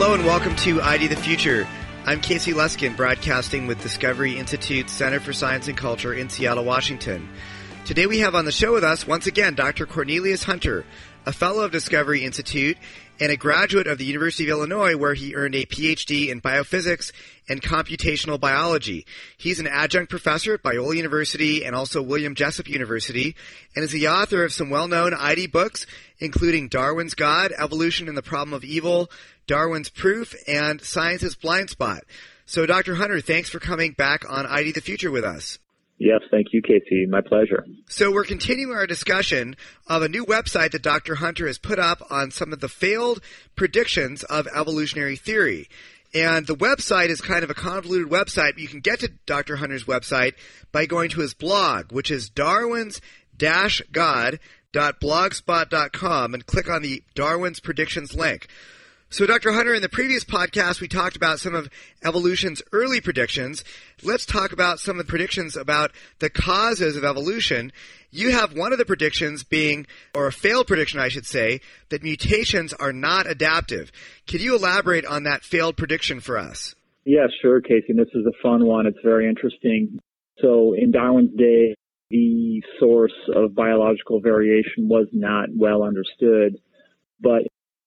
Hello and welcome to ID the Future. I'm Casey Luskin, broadcasting with Discovery Institute's Center for Science and Culture in Seattle, Washington. Today we have on the show with us, once again, Dr. Cornelius Hunter, a fellow of Discovery Institute and a graduate of the University of Illinois, where he earned a PhD in biophysics and computational biology. He's an adjunct professor at Biola University and also William Jessup University, and is the author of some well-known ID books, including Darwin's God, Evolution and the Problem of Evil, Darwin's Proof, and Science's Blind Spot. So, Dr. Hunter, thanks for coming back on ID the Future with us. Yes, thank you, Casey. My pleasure. So we're continuing our discussion of a new website that Dr. Hunter has put up on some of the failed predictions of evolutionary theory. And the website is kind of a convoluted website. You can get to Dr. Hunter's website by going to his blog, which is darwins-god.blogspot.com, and click on the Darwin's Predictions link. So, Dr. Hunter, in the previous podcast, we talked about some of evolution's early predictions. Let's talk about some of the predictions about the causes of evolution. You have one of the predictions being, or a failed prediction, I should say, that mutations are not adaptive. Could you elaborate on that failed prediction for us? Yeah, sure, Casey. And this is a fun one. It's very interesting. So, in Darwin's day, the source of biological variation was not well understood, but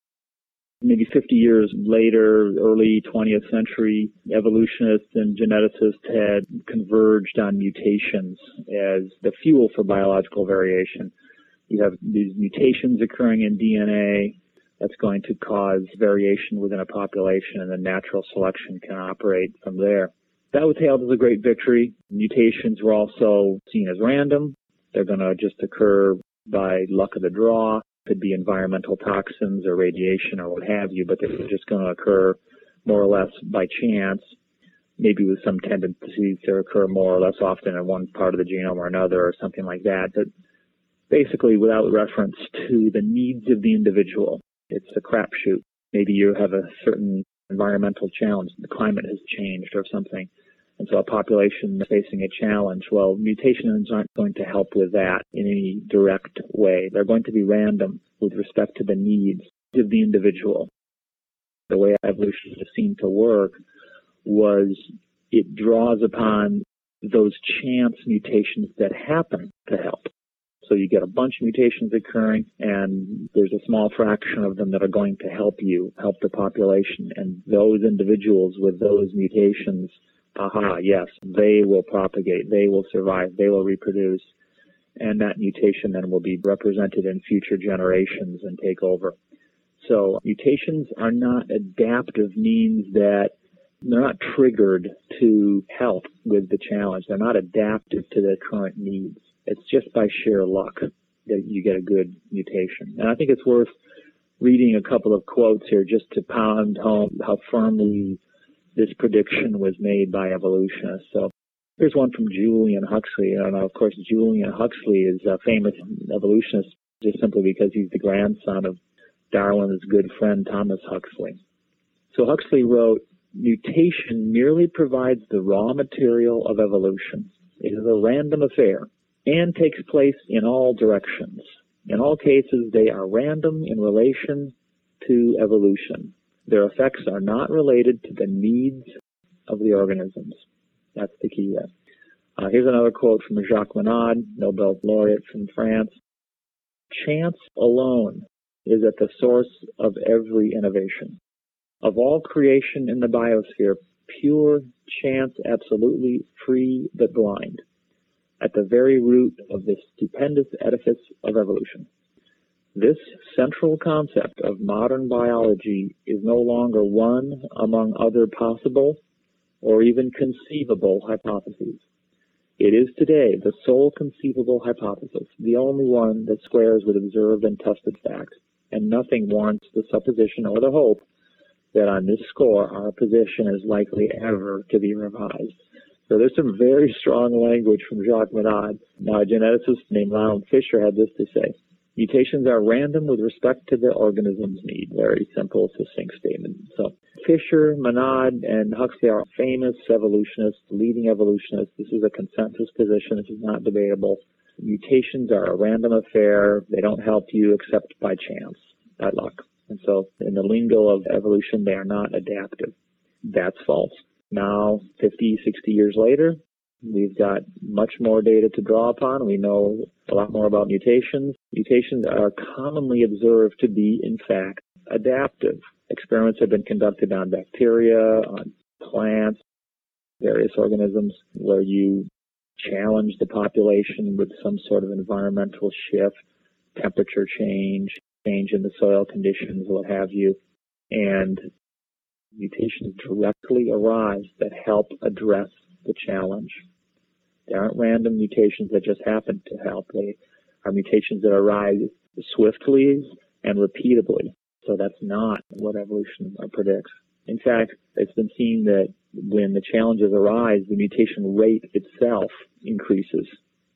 maybe 50 years later, early 20th century, evolutionists and geneticists had converged on mutations as the fuel for biological variation. You have these mutations occurring in DNA that's going to cause variation within a population, and then natural selection can operate from there. That was hailed as a great victory. Mutations were also seen as random. They're going to just occur by luck of the draw. Could be environmental toxins or radiation or what have you, but they're just going to occur more or less by chance, maybe with some tendency to occur more or less often in one part of the genome or another or something like that, but basically without reference to the needs of the individual. It's a crapshoot. Maybe you have a certain environmental challenge, the climate has changed or something, and so a population is facing a challenge. Well, mutations aren't going to help with that in any direct way. They're going to be random with respect to the needs of the individual. The way evolution is seen to work was it draws upon those chance mutations that happen to help. So you get a bunch of mutations occurring, and there's a small fraction of them that are going to help you, help the population. And those individuals with those mutations, yes, they will propagate, they will survive, they will reproduce, and that mutation then will be represented in future generations and take over. So mutations are not adaptive, means that they're not triggered to help with the challenge. They're not adaptive to their current needs. It's just by sheer luck that you get a good mutation. And I think it's worth reading a couple of quotes here just to pound home how firmly this prediction was made by evolutionists. So here's one from Julian Huxley. And of course, Julian Huxley is a famous evolutionist just simply because he's the grandson of Darwin's good friend Thomas Huxley. So Huxley wrote, "Mutation merely provides the raw material of evolution. It is a random affair and takes place in all directions. In all cases, they are random in relation to evolution. Their effects are not related to the needs of the organisms." That's the key there. Here's another quote from Jacques Monod, Nobel laureate from France. "Chance alone is at the source of every innovation. Of all creation in the biosphere, pure chance absolutely free but blind, at the very root of this stupendous edifice of evolution. This central concept of modern biology is no longer one among other possible or even conceivable hypotheses. It is today the sole conceivable hypothesis, the only one that squares with observed and tested facts, and nothing warrants the supposition or the hope that on this score our position is likely ever to be revised." So there's some very strong language from Jacques Monod. Now, a geneticist named Ronald Fisher had this to say: "Mutations are random with respect to the organism's need." Very simple, succinct statement. So Fisher, Monod, and Huxley are famous evolutionists, leading evolutionists. This is a consensus position. This is not debatable. Mutations are a random affair. They don't help you except by chance, by luck. And so in the lingo of evolution, they are not adaptive. That's false. Now, 50, 60 years later, we've got much more data to draw upon. We know a lot more about mutations. Mutations are commonly observed to be, in fact, adaptive. Experiments have been conducted on bacteria, on plants, various organisms, where you challenge the population with some sort of environmental shift, temperature change in the soil conditions, what have you, and mutations directly arise that help address the challenge. They aren't random mutations that just happen to help. They are mutations that arise swiftly and repeatably. So that's not what evolution predicts. In fact, it's been seen that when the challenges arise, the mutation rate itself increases.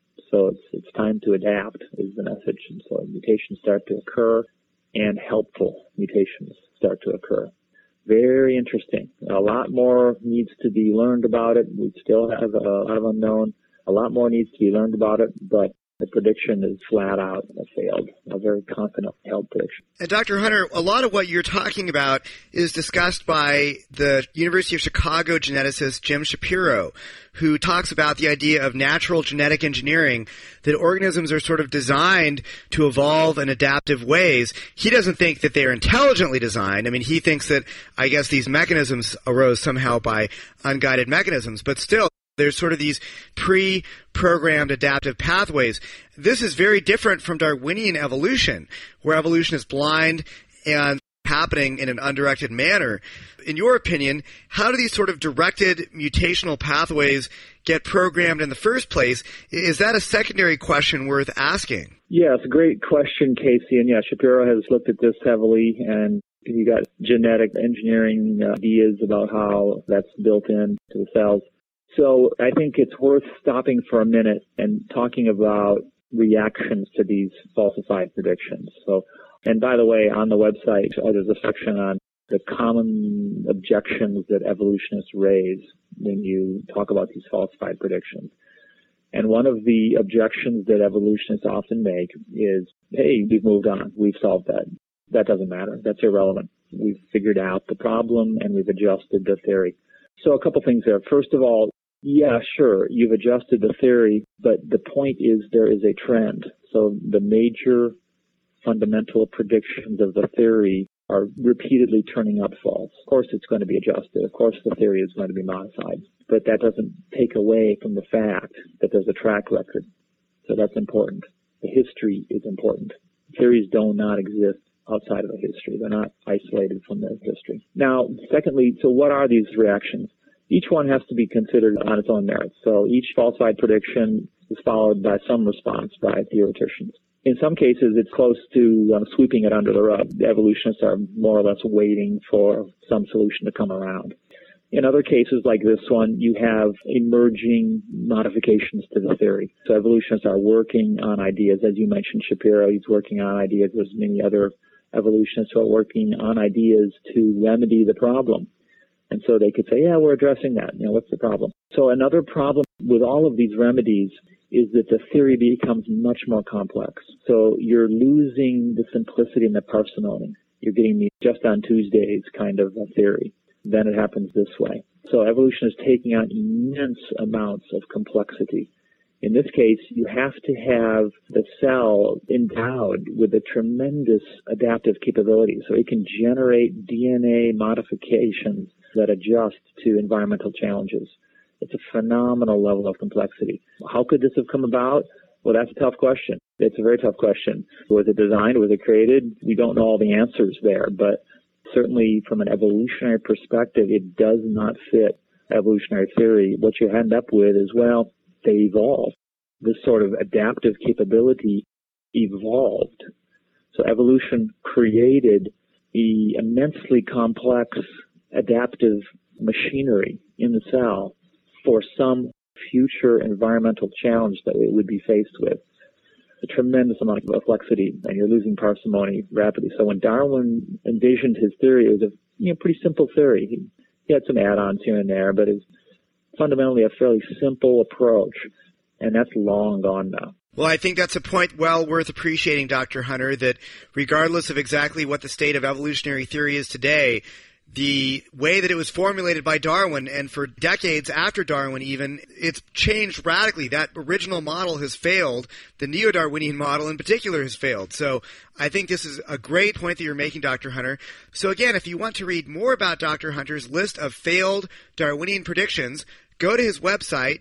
So it's time to adapt is the message. And so mutations start to occur and helpful mutations start to occur. Very interesting. A lot more needs to be learned about it. We still have a lot of unknown. A lot more needs to be learned about it, but the prediction is flat out failed. A very confident held prediction. And Dr. Hunter, a lot of what you're talking about is discussed by the University of Chicago geneticist Jim Shapiro, who talks about the idea of natural genetic engineering, that organisms are sort of designed to evolve in adaptive ways. He doesn't think that they are intelligently designed. I mean, he thinks that, I guess, these mechanisms arose somehow by unguided mechanisms, but still, there's sort of these pre-programmed adaptive pathways. This is very different from Darwinian evolution, where evolution is blind and happening in an undirected manner. In your opinion, how do these sort of directed mutational pathways get programmed in the first place? Is that a secondary question worth asking? Yeah, it's a great question, Casey. And yeah, Shapiro has looked at this heavily, and you got genetic engineering ideas about how that's built into the cells. So I think it's worth stopping for a minute and talking about reactions to these falsified predictions. So, and by the way, on the website, there's a section on the common objections that evolutionists raise when you talk about these falsified predictions. And one of the objections that evolutionists often make is, hey, we've moved on. We've solved that. That doesn't matter. That's irrelevant. We've figured out the problem and we've adjusted the theory. So a couple things there. First of all, yeah, sure, you've adjusted the theory, but the point is there is a trend. So the major fundamental predictions of the theory are repeatedly turning up false. Of course it's going to be adjusted. Of course the theory is going to be modified. But that doesn't take away from the fact that there's a track record. So that's important. The history is important. Theories do not exist outside of a history. They're not isolated from their history. Now, secondly, so what are these reactions? Each one has to be considered on its own merits. So each falsified prediction is followed by some response by theoreticians. In some cases, it's close to sweeping it under the rug. The evolutionists are more or less waiting for some solution to come around. In other cases like this one, you have emerging modifications to the theory. So evolutionists are working on ideas. As you mentioned, Shapiro, he's working on ideas. There's many other evolutionists who are working on ideas to remedy the problem. And so they could say, yeah, we're addressing that. You know, what's the problem? So another problem with all of these remedies is that the theory becomes much more complex. So you're losing the simplicity and the parsimony. You're getting the just on Tuesdays kind of a theory. Then it happens this way. So evolution is taking on immense amounts of complexity. In this case, you have to have the cell endowed with a tremendous adaptive capability so it can generate DNA modifications that adjust to environmental challenges. It's a phenomenal level of complexity. How could this have come about? Well, that's a tough question. It's a very tough question. Was it designed? Was it created? We don't know all the answers there, but certainly from an evolutionary perspective, it does not fit evolutionary theory. What you end up with is, well, they evolved. This sort of adaptive capability evolved. So evolution created the immensely complex adaptive machinery in the cell for some future environmental challenge that it would be faced with. A tremendous amount of complexity, and you're losing parsimony rapidly. So when Darwin envisioned his theory, it was a pretty simple theory. He had some add-ons here and there, but it's fundamentally a fairly simple approach, and that's long gone now. Well, I think that's a point well worth appreciating, Dr. Hunter, that regardless of exactly what the state of evolutionary theory is today, the way that it was formulated by Darwin, and for decades after Darwin even, it's changed radically. That original model has failed. The neo-Darwinian model in particular has failed. So I think this is a great point that you're making, Dr. Hunter. So again, if you want to read more about Dr. Hunter's list of failed Darwinian predictions, go to his website,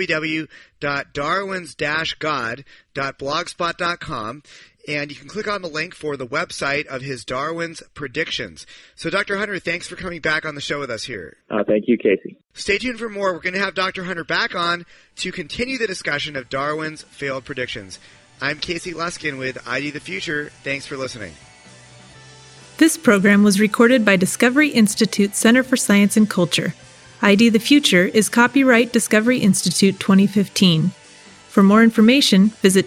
www.darwins-god.blogspot.com, and you can click on the link for the website of his Darwin's Predictions. So, Dr. Hunter, thanks for coming back on the show with us here. Thank you, Casey. Stay tuned for more. We're going to have Dr. Hunter back on to continue the discussion of Darwin's failed predictions. I'm Casey Luskin with ID the Future. Thanks for listening. This program was recorded by Discovery Institute Center for Science and Culture. ID the Future is copyright Discovery Institute 2015. For more information, visit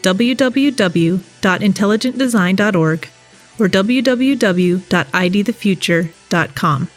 www.intelligentdesign.org or www.idthefuture.com.